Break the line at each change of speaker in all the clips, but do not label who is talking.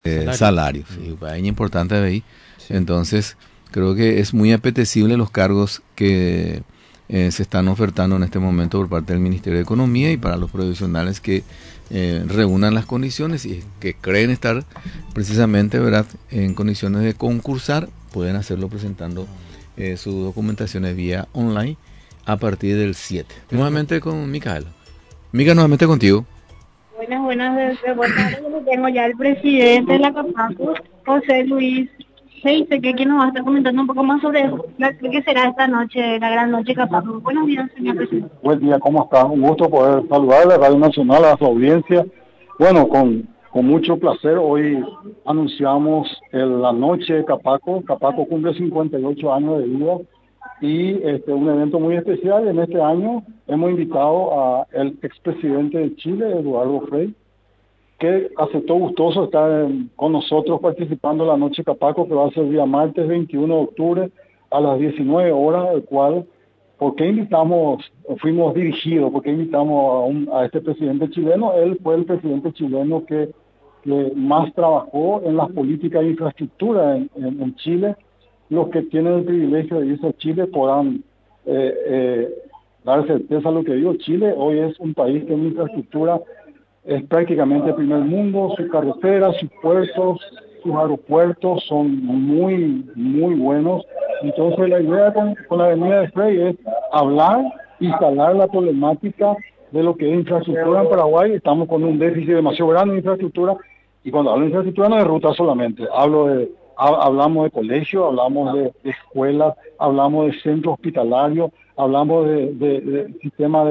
salario. Sí, es importante ahí.
Sí.
Entonces, creo que es muy apetecible los cargos que se están ofertando en este momento por parte del Ministerio de Economía y para los profesionales que reúnan las condiciones y que creen estar precisamente, ¿verdad?, en condiciones de concursar, pueden hacerlo presentando sus documentaciones vía online a partir del 7. Nuevamente con Micaela. Mica, nuevamente contigo.
Buenas, de buenas tardes. Yo tengo ya el presidente de la CAPACO, José Luis Seise, que nos va a estar comentando un poco más sobre lo que será esta noche, la gran noche CAPACO. Buenos días, señor presidente.
Buen día, ¿cómo está? Un gusto poder saludarle a Radio Nacional, a su audiencia. Bueno, con mucho placer, hoy anunciamos la noche de Capaco. Capaco cumple 58 años de vida y un evento muy especial. En este año hemos invitado al expresidente de Chile, Eduardo Frei, que aceptó gustoso estar con nosotros participando en la noche Capaco, que va a ser el día martes 21 de octubre a las 19 horas, el cual... ¿Por qué fuimos dirigidos, por qué invitamos a este presidente chileno? Él fue el presidente chileno que más trabajó en las políticas de infraestructura en Chile. Los que tienen el privilegio de irse a Chile podrán dar certeza a lo que digo. Chile hoy es un país que en infraestructura es prácticamente el primer mundo. Sus carreteras, sus puertos, sus aeropuertos son muy, muy buenos. Entonces la idea con la avenida de Frei es hablar, instalar la problemática de lo que es infraestructura en Paraguay. Estamos con un déficit demasiado grande de infraestructura, y cuando hablo de infraestructura no es ruta solamente, hablamos de colegios, hablamos de escuelas, hablamos de centros hospitalarios, hablamos de sistemas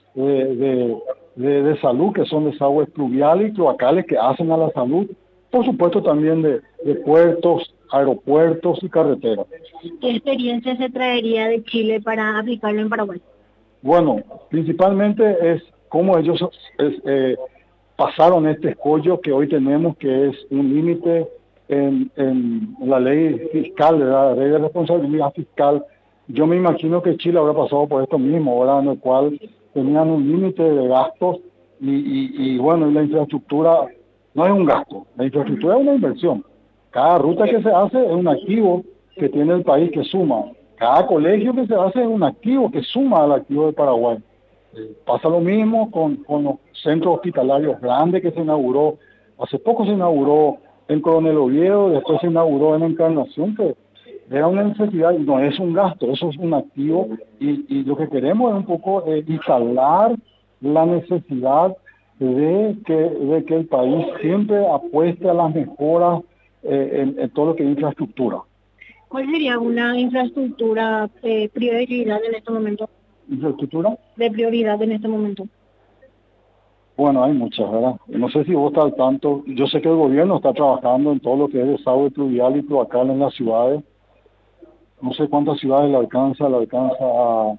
de salud, que son desagües pluviales y cloacales que hacen a la salud, por supuesto también de puertos, aeropuertos y carreteras.
¿Qué experiencia se traería de Chile para aplicarlo en Paraguay?
Bueno, principalmente es cómo ellos pasaron este escollo que hoy tenemos, que es un límite en la ley fiscal, la ley de responsabilidad fiscal. Yo me imagino que Chile habrá pasado por esto mismo, ¿verdad?, en el cual tenían un límite de gastos y bueno, la infraestructura no es un gasto, la infraestructura es una inversión. Cada ruta que se hace es un activo que tiene el país que suma. Cada colegio que se hace es un activo que suma al activo de Paraguay. Pasa lo mismo con los centros hospitalarios grandes que se inauguró. Hace poco se inauguró en Coronel Oviedo, después se inauguró en Encarnación, que era una necesidad y no es un gasto, eso es un activo. Y lo que queremos es un poco instalar la necesidad de que el país siempre apueste a las mejoras en todo lo que es infraestructura.
¿Cuál sería una infraestructura prioridad en este momento?
¿Infraestructura?
De prioridad en este momento.
Bueno, hay muchas, ¿verdad? No sé si vos estás al tanto. Yo sé que el gobierno está trabajando en todo lo que es desagüe pluvial y cloacal en las ciudades. No sé cuántas ciudades le alcanza a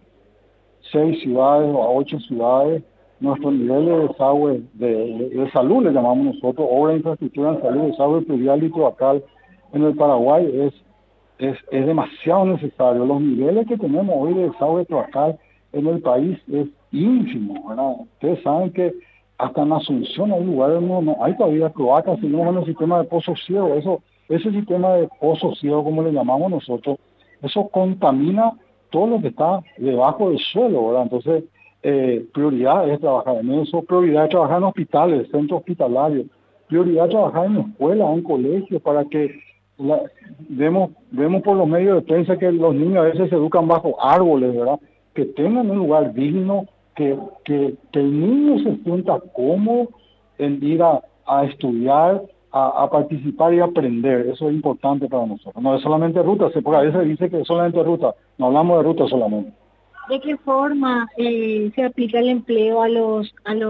6 ciudades o a 8 ciudades. Nuestro nivel de desagüe, de salud le llamamos nosotros, obra de infraestructura en salud, desagüe pluvial y cloacal en el Paraguay es demasiado necesario. Los niveles que tenemos hoy de desagüe cloacal en el país es ínfimo, ¿verdad? Ustedes saben que hasta en Asunción hay lugares donde no hay todavía cloacas, sino en el sistema de pozos ciegos. Ese sistema de pozos ciegos, como le llamamos nosotros, eso contamina todo lo que está debajo del suelo, ¿verdad? Entonces, prioridad es trabajar en eso, prioridad es trabajar en hospitales, centros hospitalarios, prioridad es trabajar en escuelas, en colegios, para que vemos por los medios de prensa que los niños a veces se educan bajo árboles, ¿verdad? Que tengan un lugar digno, que el niño se sienta cómodo en ir a estudiar, a participar y aprender. Eso es importante para nosotros. No es solamente ruta, porque a veces dice que es solamente ruta, no hablamos de ruta solamente.
¿De qué forma se aplica el empleo a los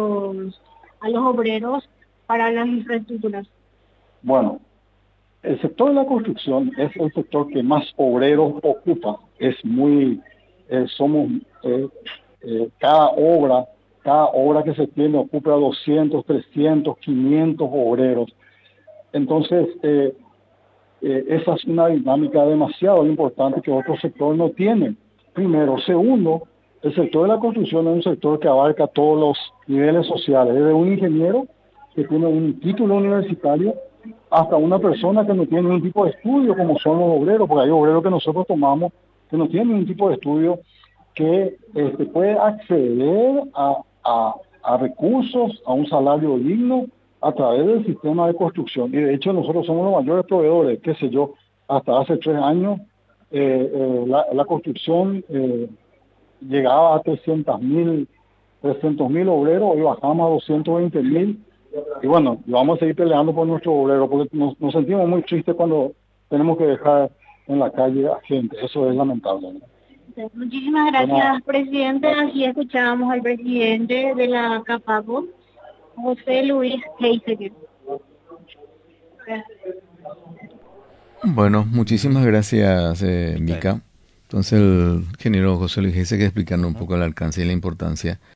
obreros para las infraestructuras?
Bueno, el sector de la construcción es el sector que más obreros ocupa. Cada obra que se tiene ocupa 200, 300, 500 obreros. Entonces, esa es una dinámica demasiado importante que otros sectores no tienen. Primero. Segundo, el sector de la construcción es un sector que abarca todos los niveles sociales, desde un ingeniero que tiene un título universitario hasta una persona que no tiene ningún tipo de estudio, como son los obreros, porque hay obreros que nosotros tomamos que no tienen ningún tipo de estudio, que puede acceder a recursos, a un salario digno a través del sistema de construcción. Y de hecho nosotros somos los mayores proveedores, qué sé yo, hasta hace 3 años la construcción llegaba a 300.000 obreros, hoy bajamos a 220.000. Y bueno, vamos a seguir peleando por nuestros obreros, porque nos sentimos muy tristes cuando tenemos que dejar en la calle a gente. Eso es lamentable, ¿no?
Muchísimas gracias, presidente. Así escuchábamos al presidente de la CAPACO, José Luis Heiseker.
Bueno, muchísimas gracias, Mica. Entonces, el ingeniero José Luis Heiseker explicando un poco el alcance y la importancia